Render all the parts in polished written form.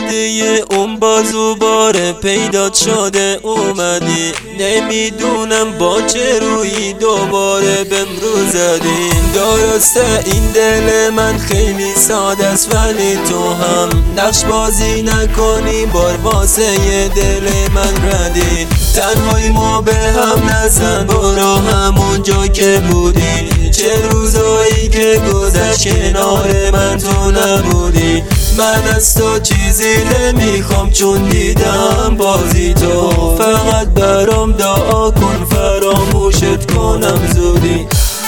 بعد اون بازو باره پیدات شده اومدی، نمیدونم با چه روی دوباره بهم رو زدی. درسته این دل من خیلی ساده است، ولی تو هم نقش بازی نکنی، بار واسه دل من ردی. تنهایی ما به هم نزن، برو همونجا که بودی. چه روزایی که گذشت کنار من تو نبودی. من از تو چیزی نمیخوام چون دیدم بازی تو. فقط برام دعا کن فراموشت کنم زودی.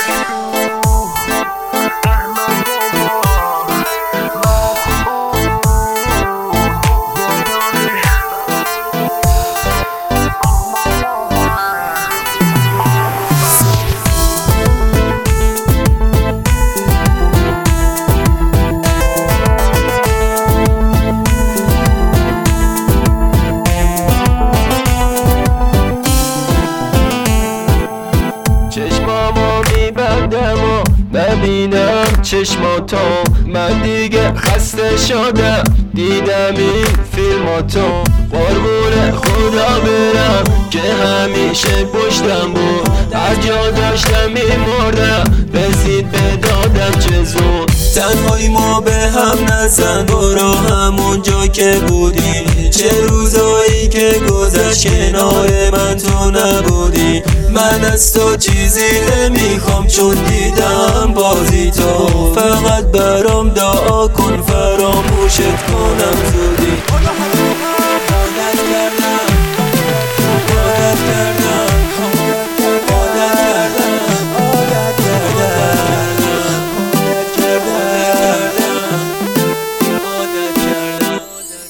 چشمامو میبندم و ببینم چشماتو. من دیگه خسته شدم دیدم این فیلماتو. قربون خدا برم که همیشه پشتم بود، هر جا داشتم میمردم رسید به دادم چه زود. تنهایی ما به هم نزن، برو همونجا که بودی. چه روزایی که گذشت کنار من تو نبودی. من از تو چیزی نمیخوام چون دیدم بازی تو. فقط برام دعا کن فراموشت کنم زودی.